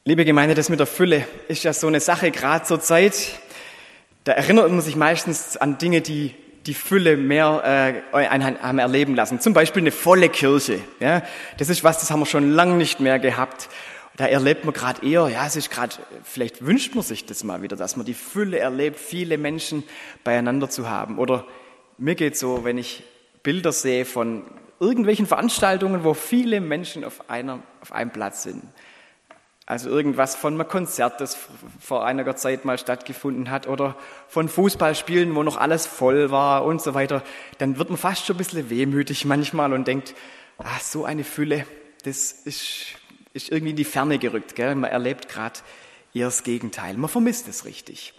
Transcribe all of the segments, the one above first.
Liebe Gemeinde, das mit der Fülle ist ja so eine Sache, gerade zur Zeit. Da erinnert man sich meistens an Dinge, die die Fülle mehr haben erleben lassen. Zum Beispiel eine volle Kirche. Ja, das ist was, das haben wir schon lange nicht mehr gehabt. Da erlebt man gerade eher, ja, es ist gerade, vielleicht wünscht man sich das mal wieder, dass man die Fülle erlebt, viele Menschen beieinander zu haben. Oder mir geht's so, wenn ich Bilder sehe von irgendwelchen Veranstaltungen, wo viele Menschen auf einem Platz sind. Also irgendwas von einem Konzert, das vor einiger Zeit mal stattgefunden hat, oder von Fußballspielen, wo noch alles voll war und so weiter, dann wird man fast schon ein bisschen wehmütig manchmal und denkt, so eine Fülle, das ist irgendwie in die Ferne gerückt. Gell? Man erlebt gerade eher das Gegenteil, man vermisst es richtig.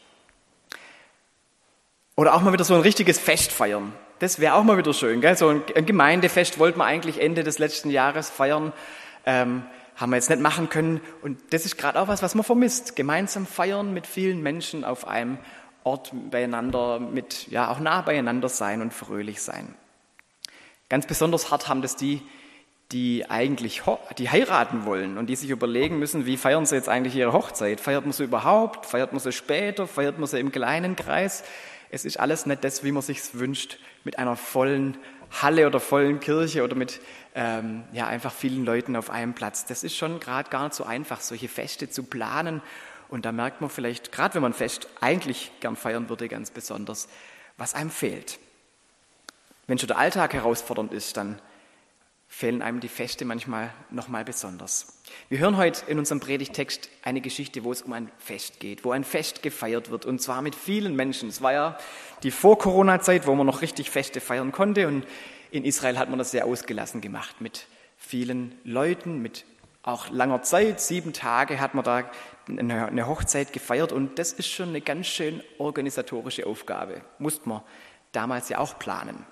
Oder auch mal wieder so ein richtiges Fest feiern, das wäre auch mal wieder schön. Gell? So ein Gemeindefest wollten wir eigentlich Ende des letzten Jahres feiern, haben wir jetzt nicht machen können. Und das ist gerade auch was man vermisst. Gemeinsam feiern mit vielen Menschen auf einem Ort beieinander, auch nah beieinander sein und fröhlich sein. Ganz besonders hart haben das die eigentlich die heiraten wollen und die sich überlegen müssen, wie feiern sie jetzt eigentlich ihre Hochzeit? Feiert man sie überhaupt? Feiert man sie später? Feiert man sie im kleinen Kreis? Es ist alles nicht das, wie man sich's wünscht, mit einer vollen Halle oder vollen Kirche oder mit einfach vielen Leuten auf einem Platz. Das ist schon gerade gar nicht so einfach, solche Feste zu planen. Und da merkt man vielleicht, gerade wenn man ein Fest eigentlich gern feiern würde, ganz besonders, was einem fehlt. Wenn schon der Alltag herausfordernd ist, dann fehlen einem die Feste manchmal nochmal besonders. Wir hören heute in unserem Predigtext eine Geschichte, wo es um ein Fest geht, wo ein Fest gefeiert wird, und zwar mit vielen Menschen. Es war ja die Vor-Corona-Zeit, wo man noch richtig Feste feiern konnte, und in Israel hat man das sehr ausgelassen gemacht, mit vielen Leuten, mit auch langer Zeit. 7 Tage hat man da eine Hochzeit gefeiert, und das ist schon eine ganz schön organisatorische Aufgabe. Musste man damals ja auch planen.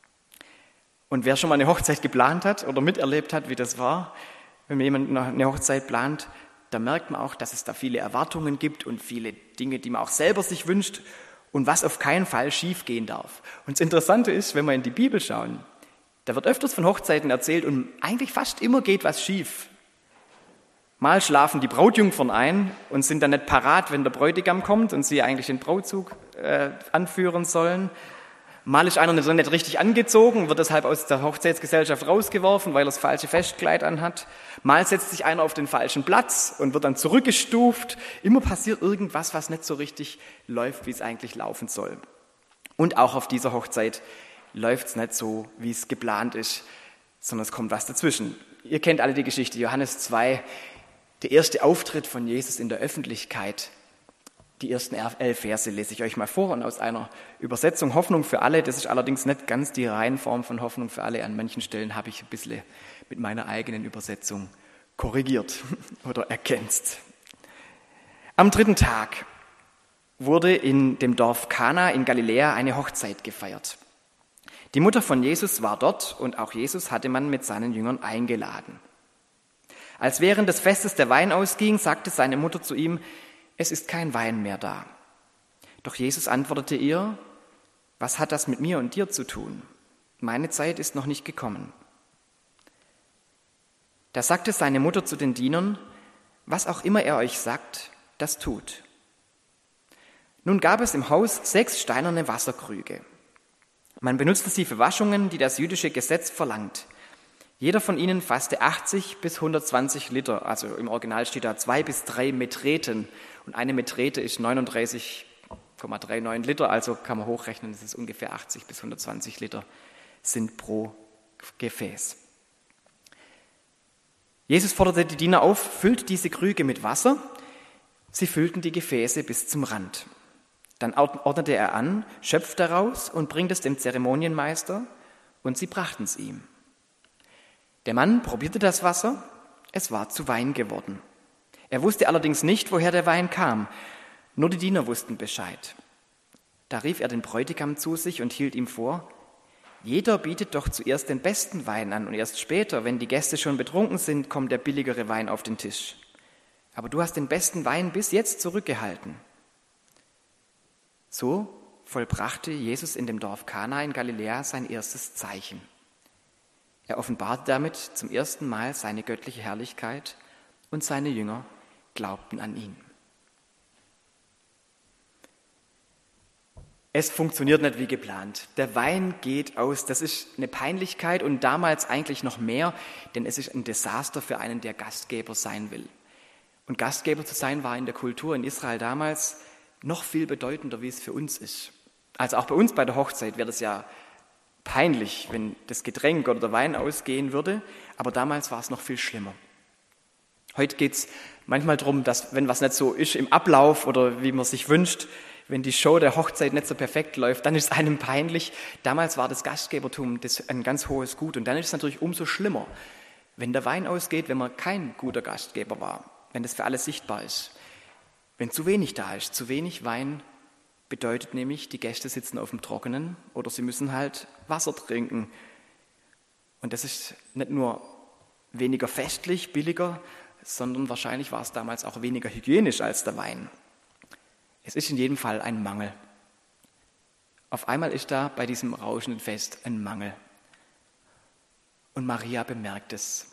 Und wer schon mal eine Hochzeit geplant hat oder miterlebt hat, wie das war, wenn jemand eine Hochzeit plant, da merkt man auch, dass es da viele Erwartungen gibt und viele Dinge, die man auch selber sich wünscht und was auf keinen Fall schief gehen darf. Und das Interessante ist, wenn wir in die Bibel schauen, da wird öfters von Hochzeiten erzählt und eigentlich fast immer geht was schief. Mal schlafen die Brautjungfern ein und sind dann nicht parat, wenn der Bräutigam kommt und sie eigentlich den Brautzug anführen sollen. Mal ist einer nicht richtig angezogen, wird deshalb aus der Hochzeitsgesellschaft rausgeworfen, weil er das falsche Festkleid anhat. Mal setzt sich einer auf den falschen Platz und wird dann zurückgestuft. Immer passiert irgendwas, was nicht so richtig läuft, wie es eigentlich laufen soll. Und auch auf dieser Hochzeit läuft es nicht so, wie es geplant ist, sondern es kommt was dazwischen. Ihr kennt alle die Geschichte, Johannes 2, der erste Auftritt von Jesus in der Öffentlichkeit. Die ersten 11 Verse lese ich euch mal vor, und aus einer Übersetzung Hoffnung für alle. Das ist allerdings nicht ganz die Reihenform von Hoffnung für alle. An manchen Stellen habe ich ein bisschen mit meiner eigenen Übersetzung korrigiert oder ergänzt. Am 3. Tag wurde in dem Dorf Kana in Galiläa eine Hochzeit gefeiert. Die Mutter von Jesus war dort, und auch Jesus hatte man mit seinen Jüngern eingeladen. Als während des Festes der Wein ausging, sagte seine Mutter zu ihm: Es ist kein Wein mehr da. Doch Jesus antwortete ihr: Was hat das mit mir und dir zu tun? Meine Zeit ist noch nicht gekommen. Da sagte seine Mutter zu den Dienern: Was auch immer er euch sagt, das tut. Nun gab es im Haus 6 steinerne Wasserkrüge. Man benutzte sie für Waschungen, die das jüdische Gesetz verlangt. Jeder von ihnen fasste 80 bis 120 Liter, also im Original steht da 2 bis 3 Metreten. Und eine Metrete ist 39,39 Liter, also kann man hochrechnen, das ist ungefähr 80 bis 120 Liter sind pro Gefäß. Jesus forderte die Diener auf: Füllt diese Krüge mit Wasser. Sie füllten die Gefäße bis zum Rand. Dann ordnete er an: Schöpft daraus und bringt es dem Zeremonienmeister, und sie brachten es ihm. Der Mann probierte das Wasser, es war zu Wein geworden. Er wusste allerdings nicht, woher der Wein kam. Nur die Diener wussten Bescheid. Da rief er den Bräutigam zu sich und hielt ihm vor: Jeder bietet doch zuerst den besten Wein an, und erst später, wenn die Gäste schon betrunken sind, kommt der billigere Wein auf den Tisch. Aber du hast den besten Wein bis jetzt zurückgehalten. So vollbrachte Jesus in dem Dorf Kana in Galiläa sein erstes Zeichen. Er offenbarte damit zum ersten Mal seine göttliche Herrlichkeit, und seine Jünger glaubten an ihn. Es funktioniert nicht wie geplant. Der Wein geht aus. Das ist eine Peinlichkeit und damals eigentlich noch mehr, denn es ist ein Desaster für einen, der Gastgeber sein will. Und Gastgeber zu sein war in der Kultur in Israel damals noch viel bedeutender, wie es für uns ist. Also auch bei uns bei der Hochzeit wäre das ja peinlich, wenn das Getränk oder der Wein ausgehen würde, aber damals war es noch viel schlimmer. Heute geht es manchmal darum, dass wenn was nicht so ist im Ablauf oder wie man sich wünscht, wenn die Show der Hochzeit nicht so perfekt läuft, dann ist es einem peinlich. Damals war das Gastgebertum ein ganz hohes Gut und dann ist es natürlich umso schlimmer, wenn der Wein ausgeht, wenn man kein guter Gastgeber war, wenn das für alle sichtbar ist. Wenn zu wenig da ist, zu wenig Wein bedeutet nämlich, die Gäste sitzen auf dem Trockenen oder sie müssen halt Wasser trinken. Und das ist nicht nur weniger festlich, billiger, sondern wahrscheinlich war es damals auch weniger hygienisch als der Wein. Es ist in jedem Fall ein Mangel. Auf einmal ist da bei diesem rauschenden Fest ein Mangel. Und Maria bemerkt es.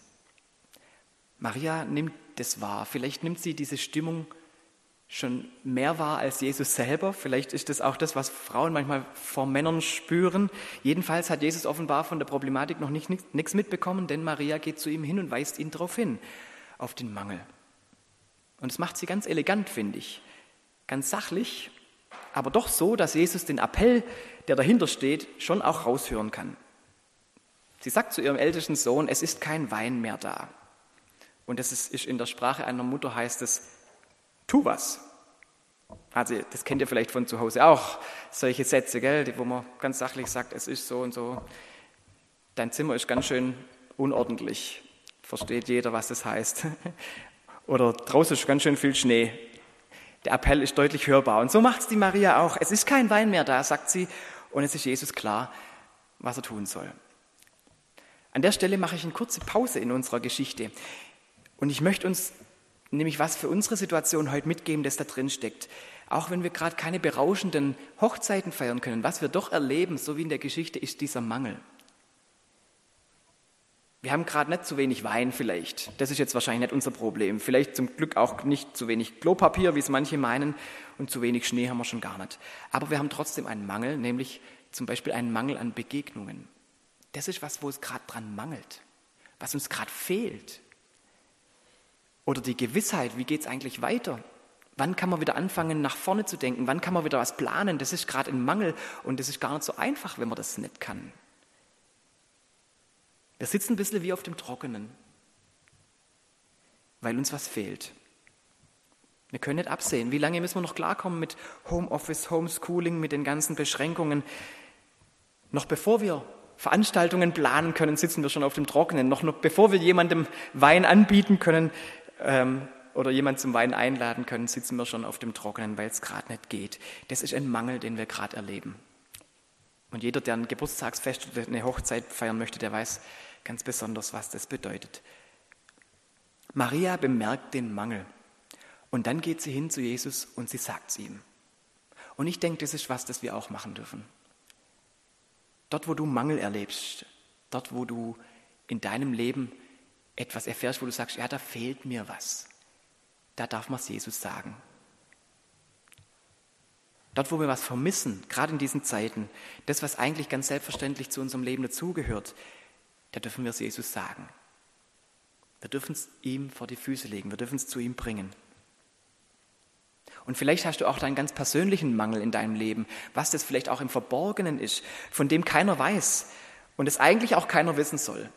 Maria nimmt das wahr. Vielleicht nimmt sie diese Stimmung schon mehr wahr als Jesus selber. Vielleicht ist das auch das, was Frauen manchmal vor Männern spüren. Jedenfalls hat Jesus offenbar von der Problematik noch nichts mitbekommen, denn Maria geht zu ihm hin und weist ihn darauf hin, auf den Mangel. Und das macht sie ganz elegant, finde ich. Ganz sachlich, aber doch so, dass Jesus den Appell, der dahinter steht, schon auch raushören kann. Sie sagt zu ihrem ältesten Sohn, es ist kein Wein mehr da. Und das ist in der Sprache einer Mutter heißt es, tu was. Also das kennt ihr vielleicht von zu Hause auch, solche Sätze, gell, wo man ganz sachlich sagt, es ist so und so. Dein Zimmer ist ganz schön unordentlich. Versteht jeder, was das heißt. Oder draußen ist ganz schön viel Schnee. Der Appell ist deutlich hörbar. Und so macht es die Maria auch. Es ist kein Wein mehr da, sagt sie. Und es ist Jesus klar, was er tun soll. An der Stelle mache ich eine kurze Pause in unserer Geschichte. Und ich möchte uns nämlich was für unsere Situation heute mitgeben, das da drin steckt. Auch wenn wir gerade keine berauschenden Hochzeiten feiern können, was wir doch erleben, so wie in der Geschichte, ist dieser Mangel. Wir haben gerade nicht zu wenig Wein vielleicht. Das ist jetzt wahrscheinlich nicht unser Problem. Vielleicht zum Glück auch nicht zu wenig Klopapier, wie es manche meinen, und zu wenig Schnee haben wir schon gar nicht. Aber wir haben trotzdem einen Mangel, nämlich zum Beispiel einen Mangel an Begegnungen. Das ist was, wo es gerade dran mangelt, was uns gerade fehlt. Oder die Gewissheit, wie geht es eigentlich weiter? Wann kann man wieder anfangen, nach vorne zu denken? Wann kann man wieder was planen? Das ist gerade ein Mangel und das ist gar nicht so einfach, wenn man das nicht kann. Wir sitzen ein bisschen wie auf dem Trockenen, weil uns was fehlt. Wir können nicht absehen, wie lange müssen wir noch klarkommen mit Homeoffice, Homeschooling, mit den ganzen Beschränkungen. Noch bevor wir Veranstaltungen planen können, sitzen wir schon auf dem Trockenen. Noch bevor wir jemandem Wein anbieten können oder jemanden zum Wein einladen können, sitzen wir schon auf dem Trockenen, weil es gerade nicht geht. Das ist ein Mangel, den wir gerade erleben. Und jeder, der ein Geburtstagsfest oder eine Hochzeit feiern möchte, der weiß ganz besonders, was das bedeutet. Maria bemerkt den Mangel und dann geht sie hin zu Jesus und sie sagt es ihm. Und ich denke, das ist was, das wir auch machen dürfen. Dort, wo du Mangel erlebst, dort, wo du in deinem Leben etwas erfährst, wo du sagst, ja, da fehlt mir was, da darf man es Jesus sagen. Dort, wo wir was vermissen, gerade in diesen Zeiten, das, was eigentlich ganz selbstverständlich zu unserem Leben dazugehört, da dürfen wir es Jesus sagen. Wir dürfen es ihm vor die Füße legen, wir dürfen es zu ihm bringen. Und vielleicht hast du auch deinen ganz persönlichen Mangel in deinem Leben, was das vielleicht auch im Verborgenen ist, von dem keiner weiß und es eigentlich auch keiner wissen soll.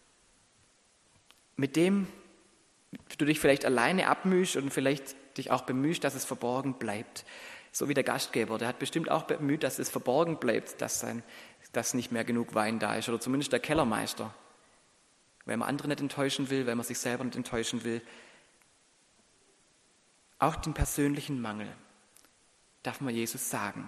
Mit dem du dich vielleicht alleine abmühst und vielleicht dich auch bemühst, dass es verborgen bleibt. So wie der Gastgeber, der hat bestimmt auch bemüht, dass es verborgen bleibt, dass nicht mehr genug Wein da ist. Oder zumindest der Kellermeister. Weil man andere nicht enttäuschen will, weil man sich selber nicht enttäuschen will. Auch den persönlichen Mangel darf man Jesus sagen.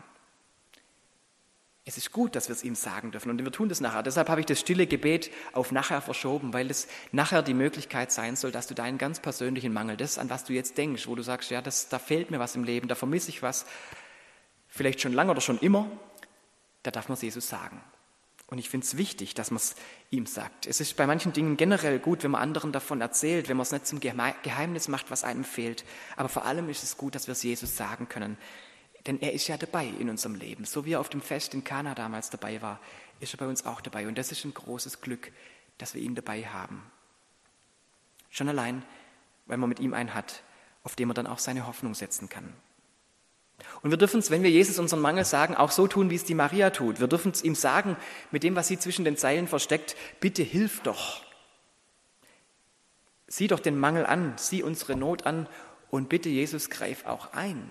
Es ist gut, dass wir es ihm sagen dürfen und wir tun das nachher. Deshalb habe ich das stille Gebet auf nachher verschoben, weil es nachher die Möglichkeit sein soll, dass du deinen ganz persönlichen Mangel, das, an was du jetzt denkst, wo du sagst, ja, da fehlt mir was im Leben, da vermisse ich was, vielleicht schon lange oder schon immer, da darf man es Jesus sagen. Und ich finde es wichtig, dass man es ihm sagt. Es ist bei manchen Dingen generell gut, wenn man anderen davon erzählt, wenn man es nicht zum Geheimnis macht, was einem fehlt. Aber vor allem ist es gut, dass wir es Jesus sagen können. Denn er ist ja dabei in unserem Leben. So wie er auf dem Fest in Kana damals dabei war, ist er bei uns auch dabei. Und das ist ein großes Glück, dass wir ihn dabei haben. Schon allein, weil man mit ihm einen hat, auf dem man dann auch seine Hoffnung setzen kann. Und wir dürfen es, wenn wir Jesus unseren Mangel sagen, auch so tun, wie es die Maria tut. Wir dürfen es ihm sagen, mit dem, was sie zwischen den Zeilen versteckt, bitte hilf doch. Sieh doch den Mangel an, sieh unsere Not an und bitte Jesus, greif auch ein.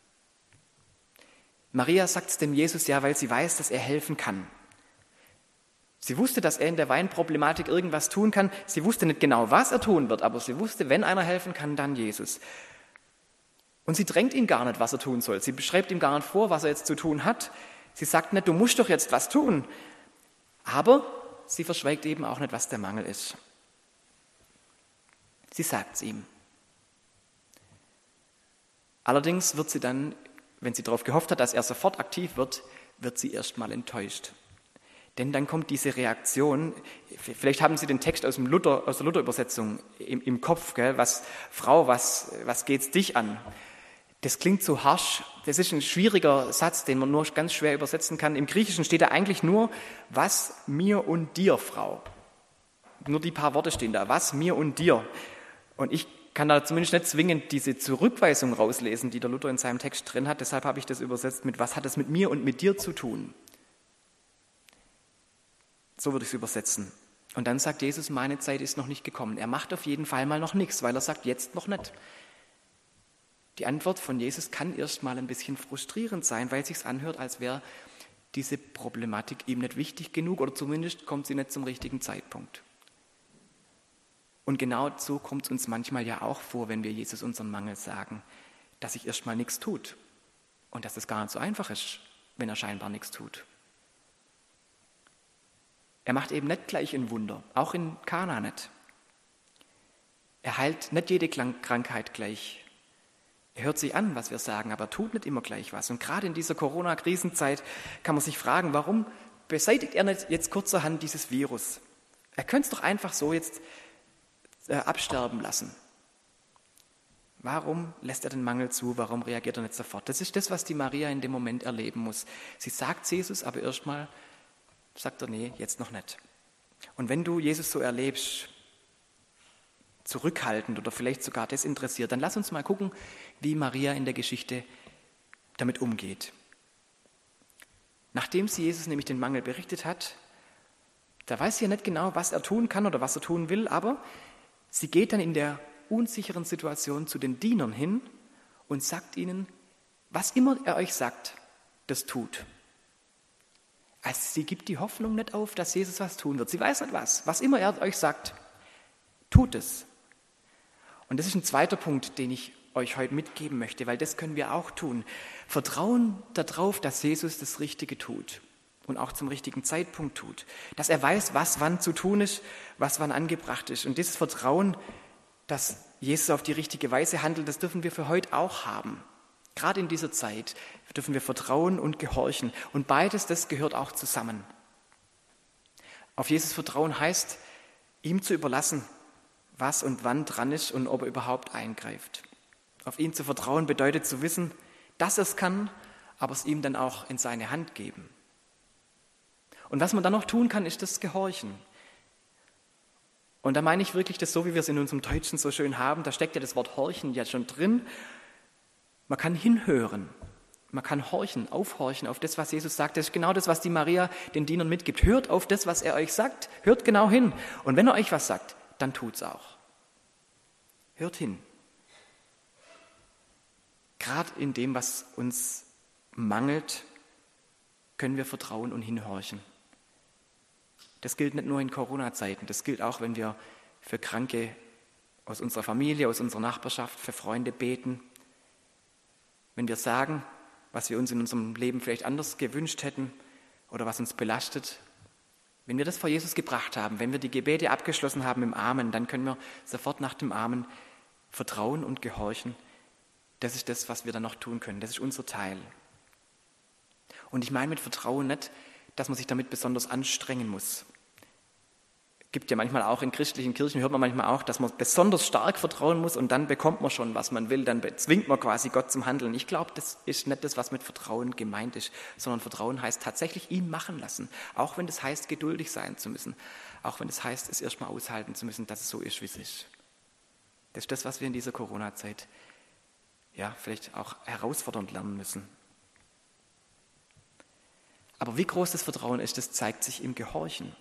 Maria sagt es dem Jesus ja, weil sie weiß, dass er helfen kann. Sie wusste, dass er in der Weinproblematik irgendwas tun kann. Sie wusste nicht genau, was er tun wird, aber sie wusste, wenn einer helfen kann, dann Jesus. Und sie drängt ihn gar nicht, was er tun soll. Sie beschreibt ihm gar nicht vor, was er jetzt zu tun hat. Sie sagt nicht, du musst doch jetzt was tun. Aber sie verschweigt eben auch nicht, was der Mangel ist. Sie sagt es ihm. Allerdings wird sie dann, wenn sie darauf gehofft hat, dass er sofort aktiv wird, wird sie erstmal enttäuscht. Denn dann kommt diese Reaktion, vielleicht haben Sie den Text aus der Luther-Übersetzung im Kopf, gell? Frau, was geht's dich an? Das klingt so harsch, das ist ein schwieriger Satz, den man nur ganz schwer übersetzen kann. Im Griechischen steht da eigentlich nur, was mir und dir, Frau. Nur die paar Worte stehen da, was mir und dir. Und ich kann da zumindest nicht zwingend diese Zurückweisung rauslesen, die der Luther in seinem Text drin hat. Deshalb habe ich das übersetzt mit, was hat es mit mir und mit dir zu tun? So würde ich es übersetzen. Und dann sagt Jesus, meine Zeit ist noch nicht gekommen. Er macht auf jeden Fall mal noch nichts, weil er sagt, jetzt noch nicht. Die Antwort von Jesus kann erst mal ein bisschen frustrierend sein, weil es sich anhört, als wäre diese Problematik ihm nicht wichtig genug oder zumindest kommt sie nicht zum richtigen Zeitpunkt. Und genau so kommt es uns manchmal ja auch vor, wenn wir Jesus unseren Mangel sagen, dass sich erst mal nichts tut und dass es gar nicht so einfach ist, wenn er scheinbar nichts tut. Er macht eben nicht gleich ein Wunder, auch in Kana nicht. Er heilt nicht jede Krankheit gleich. Er hört sich an, was wir sagen, aber tut nicht immer gleich was. Und gerade in dieser Corona-Krisenzeit kann man sich fragen, warum beseitigt er nicht jetzt kurzerhand dieses Virus? Er könnte es doch einfach so jetzt absterben lassen. Warum lässt er den Mangel zu? Warum reagiert er nicht sofort? Das ist das, was die Maria in dem Moment erleben muss. Sie sagt Jesus, aber erstmal sagt er, nee, jetzt noch nicht. Und wenn du Jesus so erlebst, zurückhaltend oder vielleicht sogar desinteressiert, dann lass uns mal gucken, wie Maria in der Geschichte damit umgeht. Nachdem sie Jesus nämlich den Mangel berichtet hat, da weiß sie ja nicht genau, was er tun kann oder was er tun will, aber sie geht dann in der unsicheren Situation zu den Dienern hin und sagt ihnen, was immer er euch sagt, das tut. Also sie gibt die Hoffnung nicht auf, dass Jesus was tun wird. Sie weiß nicht was immer er euch sagt, tut es. Und das ist ein zweiter Punkt, den ich euch heute mitgeben möchte, weil das können wir auch tun. Vertrauen darauf, dass Jesus das Richtige tut und auch zum richtigen Zeitpunkt tut. Dass er weiß, was wann zu tun ist, was wann angebracht ist. Und dieses Vertrauen, dass Jesus auf die richtige Weise handelt, das dürfen wir für heute auch haben. Gerade in dieser Zeit dürfen wir vertrauen und gehorchen. Und beides, das gehört auch zusammen. Auf Jesus vertrauen heißt, ihm zu überlassen, was und wann dran ist und ob er überhaupt eingreift. Auf ihn zu vertrauen bedeutet zu wissen, dass er es kann, aber es ihm dann auch in seine Hand geben. Und was man dann noch tun kann, ist das Gehorchen. Und da meine ich wirklich das so, wie wir es in unserem Deutschen so schön haben, da steckt ja das Wort horchen ja schon drin. Man kann hinhören, man kann horchen, aufhorchen auf das, was Jesus sagt. Das ist genau das, was die Maria den Dienern mitgibt. Hört auf das, was er euch sagt, hört genau hin. Und wenn er euch was sagt, dann tut's auch. Hört hin. Gerade in dem, was uns mangelt, können wir vertrauen und hinhorchen. Das gilt nicht nur in Corona-Zeiten, das gilt auch, wenn wir für Kranke aus unserer Familie, aus unserer Nachbarschaft, für Freunde beten. Wenn wir sagen, was wir uns in unserem Leben vielleicht anders gewünscht hätten oder was uns belastet, wenn wir das vor Jesus gebracht haben, wenn wir die Gebete abgeschlossen haben im Amen, dann können wir sofort nach dem Amen vertrauen und gehorchen. Das ist das, was wir dann noch tun können. Das ist unser Teil. Und ich meine mit Vertrauen nicht, dass man sich damit besonders anstrengen muss. Es gibt ja manchmal auch in christlichen Kirchen, hört man manchmal auch, dass man besonders stark vertrauen muss und dann bekommt man schon, was man will, dann zwingt man quasi Gott zum Handeln. Ich glaube, das ist nicht das, was mit Vertrauen gemeint ist, sondern Vertrauen heißt tatsächlich ihn machen lassen, auch wenn das heißt, geduldig sein zu müssen, auch wenn das heißt, es erstmal aushalten zu müssen, dass es so ist, wie es ist. Das ist das, was wir in dieser Corona-Zeit vielleicht auch herausfordernd lernen müssen. Aber wie groß das Vertrauen ist, das zeigt sich im Gehorchen.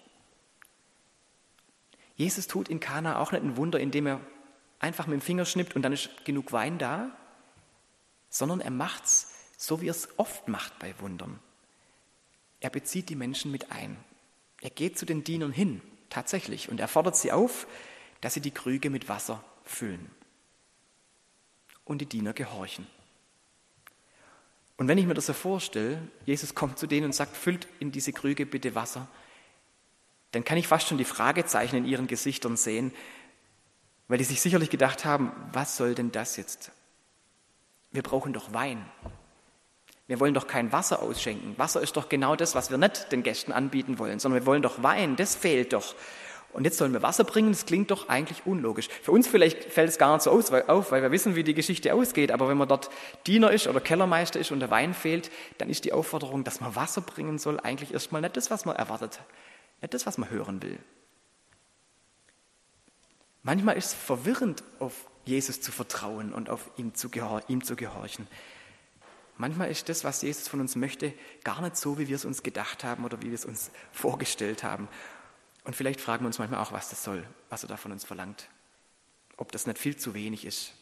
Jesus tut in Kana auch nicht ein Wunder, indem er einfach mit dem Finger schnippt und dann ist genug Wein da, sondern er macht's so, wie er es oft macht bei Wundern. Er bezieht die Menschen mit ein. Er geht zu den Dienern hin, tatsächlich, und er fordert sie auf, dass sie die Krüge mit Wasser füllen. Und die Diener gehorchen. Und wenn ich mir das so vorstelle, Jesus kommt zu denen und sagt, füllt in diese Krüge bitte Wasser, dann kann ich fast schon die Fragezeichen in ihren Gesichtern sehen, weil die sich sicherlich gedacht haben, was soll denn das jetzt? Wir brauchen doch Wein. Wir wollen doch kein Wasser ausschenken. Wasser ist doch genau das, was wir nicht den Gästen anbieten wollen, sondern wir wollen doch Wein, das fehlt doch. Und jetzt sollen wir Wasser bringen, das klingt doch eigentlich unlogisch. Für uns vielleicht fällt es gar nicht so auf, weil wir wissen, wie die Geschichte ausgeht. Aber wenn man dort Diener ist oder Kellermeister ist und der Wein fehlt, dann ist die Aufforderung, dass man Wasser bringen soll, eigentlich erstmal nicht das, was man erwartet. Nicht das, was man hören will. Manchmal ist es verwirrend, auf Jesus zu vertrauen und auf ihm zu gehorchen. Manchmal ist das, was Jesus von uns möchte, gar nicht so, wie wir es uns gedacht haben oder wie wir es uns vorgestellt haben. Und vielleicht fragen wir uns manchmal auch, was das soll, was er da von uns verlangt. Ob das nicht viel zu wenig ist.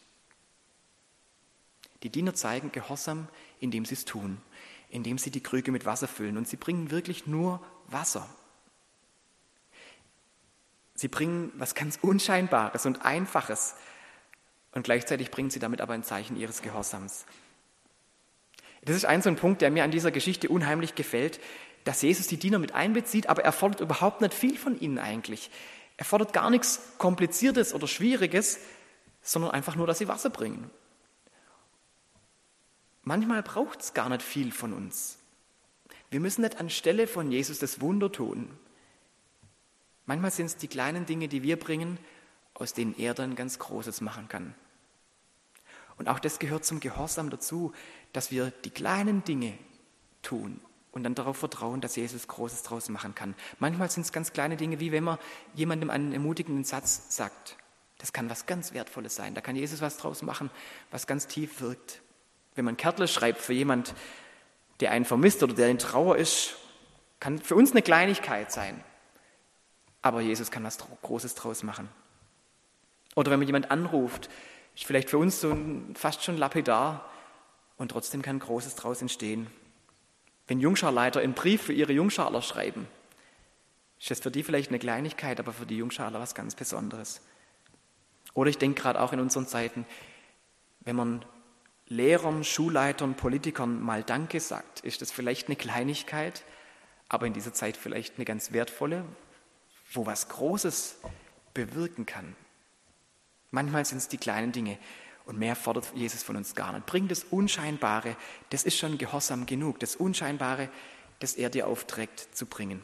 Die Diener zeigen Gehorsam, indem sie es tun, indem sie die Krüge mit Wasser füllen. Und sie bringen wirklich nur Wasser. Sie bringen was ganz Unscheinbares und Einfaches. Und gleichzeitig bringen sie damit aber ein Zeichen ihres Gehorsams. Das ist so ein Punkt, der mir an dieser Geschichte unheimlich gefällt, dass Jesus die Diener mit einbezieht, aber er fordert überhaupt nicht viel von ihnen eigentlich. Er fordert gar nichts Kompliziertes oder Schwieriges, sondern einfach nur, dass sie Wasser bringen. Manchmal braucht es gar nicht viel von uns. Wir müssen nicht anstelle von Jesus das Wunder tun. Manchmal sind es die kleinen Dinge, die wir bringen, aus denen er dann ganz Großes machen kann. Und auch das gehört zum Gehorsam dazu, dass wir die kleinen Dinge tun und dann darauf vertrauen, dass Jesus Großes draus machen kann. Manchmal sind es ganz kleine Dinge, wie wenn man jemandem einen ermutigenden Satz sagt. Das kann was ganz Wertvolles sein. Da kann Jesus was draus machen, was ganz tief wirkt. Wenn man Kärtle schreibt für jemand, der einen vermisst oder der in Trauer ist, kann für uns eine Kleinigkeit sein. Aber Jesus kann was Großes draus machen. Oder wenn man jemand anruft, ist vielleicht für uns so fast schon lapidar und trotzdem kann Großes draus entstehen. Wenn Jungscharleiter einen Brief für ihre Jungschaler schreiben, ist das für die vielleicht eine Kleinigkeit, aber für die Jungschaler was ganz Besonderes. Oder ich denke gerade auch in unseren Zeiten, wenn man Lehrern, Schulleitern, Politikern mal Danke sagt, ist das vielleicht eine Kleinigkeit, aber in dieser Zeit vielleicht eine ganz wertvolle, wo was Großes bewirken kann. Manchmal sind es die kleinen Dinge und mehr fordert Jesus von uns gar nicht. Bring das Unscheinbare, das ist schon Gehorsam genug, das Unscheinbare, das er dir aufträgt zu bringen.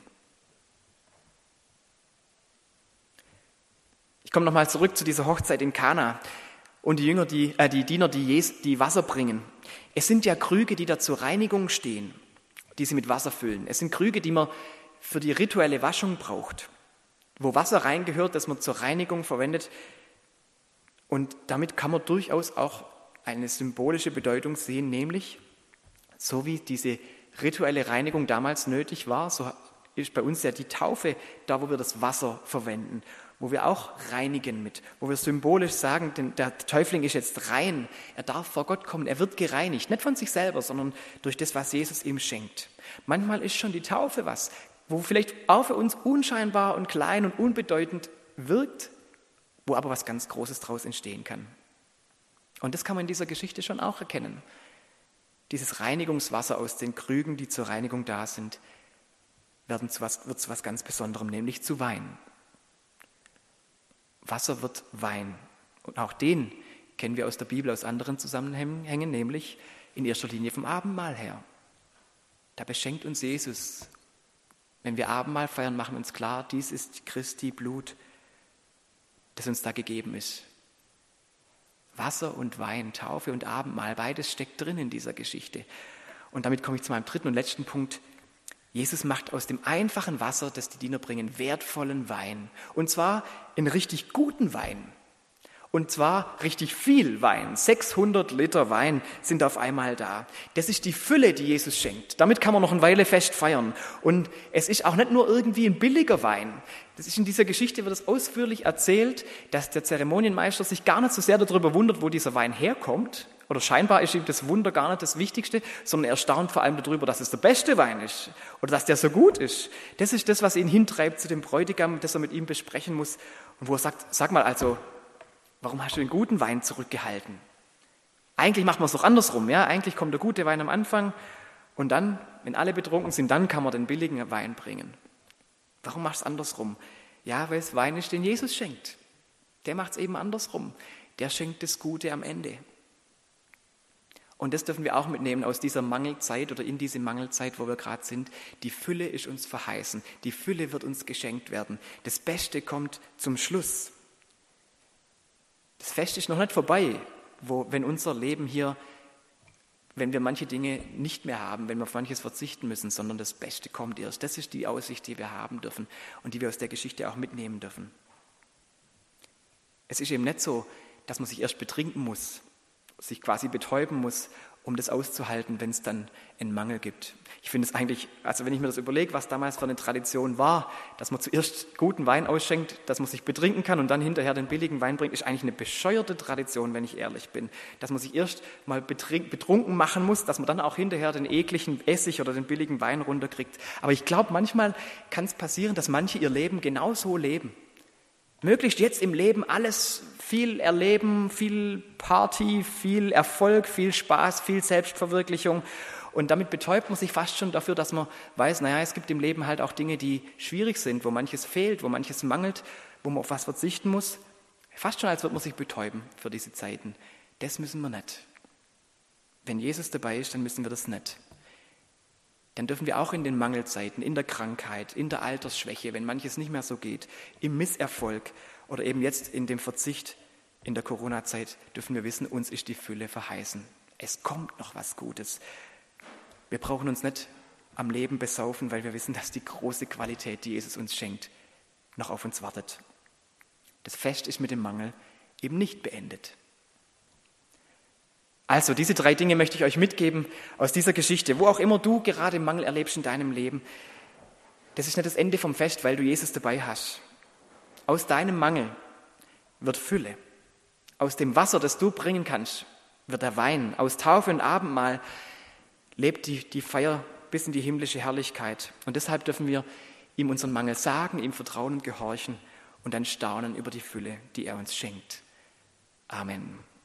Ich komme nochmal zurück zu dieser Hochzeit in Kana und die Diener, die Wasser bringen. Es sind ja Krüge, die da zur Reinigung stehen, die sie mit Wasser füllen. Es sind Krüge, die man für die rituelle Waschung braucht, wo Wasser reingehört, das man zur Reinigung verwendet. Und damit kann man durchaus auch eine symbolische Bedeutung sehen, nämlich so wie diese rituelle Reinigung damals nötig war, so ist bei uns ja die Taufe da, wo wir das Wasser verwenden, wo wir auch reinigen mit, wo wir symbolisch sagen, denn der Täufling ist jetzt rein, er darf vor Gott kommen, er wird gereinigt, nicht von sich selber, sondern durch das, was Jesus ihm schenkt. Manchmal ist schon die Taufe was, wo vielleicht auch für uns unscheinbar und klein und unbedeutend wirkt, wo aber was ganz Großes daraus entstehen kann. Und das kann man in dieser Geschichte schon auch erkennen. Dieses Reinigungswasser aus den Krügen, die zur Reinigung da sind, wird zu was ganz Besonderem, nämlich zu Wein. Wasser wird Wein. Und auch den kennen wir aus der Bibel, aus anderen Zusammenhängen, nämlich in erster Linie vom Abendmahl her. Da beschenkt uns Jesus Wenn wir Abendmahl feiern, machen wir uns klar, dies ist Christi Blut, das uns da gegeben ist. Wasser und Wein, Taufe und Abendmahl, beides steckt drin in dieser Geschichte. Und damit komme ich zu meinem dritten und letzten Punkt. Jesus macht aus dem einfachen Wasser, das die Diener bringen, wertvollen Wein. Und zwar einen richtig guten Wein. Und zwar richtig viel Wein. 600 Liter Wein sind auf einmal da. Das ist die Fülle, die Jesus schenkt. Damit kann man noch eine Weile fest feiern. Und es ist auch nicht nur irgendwie ein billiger Wein. Das ist in dieser Geschichte, wird es ausführlich erzählt, dass der Zeremonienmeister sich gar nicht so sehr darüber wundert, wo dieser Wein herkommt. Oder scheinbar ist ihm das Wunder gar nicht das Wichtigste, sondern er staunt vor allem darüber, dass es der beste Wein ist. Oder dass der so gut ist. Das ist das, was ihn hintreibt zu dem Bräutigam, das er mit ihm besprechen muss. Und wo er sagt, sag mal also, warum hast du den guten Wein zurückgehalten? Eigentlich macht man es doch andersrum. Ja? Eigentlich kommt der gute Wein am Anfang und dann, wenn alle betrunken sind, dann kann man den billigen Wein bringen. Warum machst du es andersrum? Ja, weil es Wein ist, den Jesus schenkt. Der macht es eben andersrum. Der schenkt das Gute am Ende. Und das dürfen wir auch mitnehmen aus dieser Mangelzeit oder in diese Mangelzeit, wo wir gerade sind. Die Fülle ist uns verheißen. Die Fülle wird uns geschenkt werden. Das Beste kommt zum Schluss. Das Fest ist noch nicht vorbei, wenn unser Leben hier, wenn wir manche Dinge nicht mehr haben, wenn wir auf manches verzichten müssen, sondern das Beste kommt erst. Das ist die Aussicht, die wir haben dürfen und die wir aus der Geschichte auch mitnehmen dürfen. Es ist eben nicht so, dass man sich erst betrinken muss, sich quasi betäuben muss, um das auszuhalten, wenn es dann einen Mangel gibt. Ich finde es eigentlich, also wenn ich mir das überlege, was damals für eine Tradition war, dass man zuerst guten Wein ausschenkt, dass man sich betrinken kann und dann hinterher den billigen Wein bringt, ist eigentlich eine bescheuerte Tradition, wenn ich ehrlich bin. Dass man sich erst mal betrunken machen muss, dass man dann auch hinterher den ekligen Essig oder den billigen Wein runterkriegt. Aber ich glaube, manchmal kann es passieren, dass manche ihr Leben genauso leben. Möglichst jetzt im Leben alles viel erleben, viel Party, viel Erfolg, viel Spaß, viel Selbstverwirklichung. Und damit betäubt man sich fast schon dafür, dass man weiß, naja, es gibt im Leben halt auch Dinge, die schwierig sind, wo manches fehlt, wo manches mangelt, wo man auf was verzichten muss. Fast schon, als würde man sich betäuben für diese Zeiten. Das müssen wir nicht. Wenn Jesus dabei ist, dann müssen wir das nicht. Dann dürfen wir auch in den Mangelzeiten, in der Krankheit, in der Altersschwäche, wenn manches nicht mehr so geht, im Misserfolg oder eben jetzt in dem Verzicht in der Corona-Zeit, dürfen wir wissen, uns ist die Fülle verheißen. Es kommt noch was Gutes. Wir brauchen uns nicht am Leben besaufen, weil wir wissen, dass die große Qualität, die Jesus uns schenkt, noch auf uns wartet. Das Fest ist mit dem Mangel eben nicht beendet. Also, diese 3 Dinge möchte ich euch mitgeben aus dieser Geschichte. Wo auch immer du gerade Mangel erlebst in deinem Leben, das ist nicht das Ende vom Fest, weil du Jesus dabei hast. Aus deinem Mangel wird Fülle. Aus dem Wasser, das du bringen kannst, wird der Wein. Aus Taufe und Abendmahl lebt die Feier bis in die himmlische Herrlichkeit. Und deshalb dürfen wir ihm unseren Mangel sagen, ihm vertrauen und gehorchen und dann staunen über die Fülle, die er uns schenkt. Amen.